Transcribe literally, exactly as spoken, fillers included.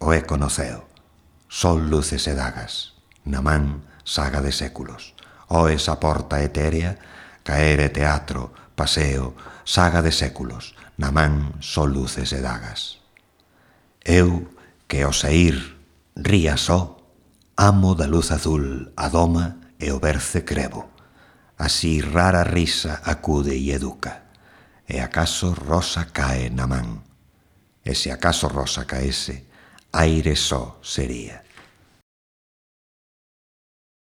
o eco no ceo. Sol, luces e dagas, na man saga de séculos. Oes a porta etérea, caer e teatro, paseo, saga de séculos, na man sol, luces e dagas. Eu, que ao saír ría só, amo da luz azul a doma e o berce crevo. Así rara risa acude e educa, e acaso rosa cae na man. E se acaso rosa caese, aire só sería.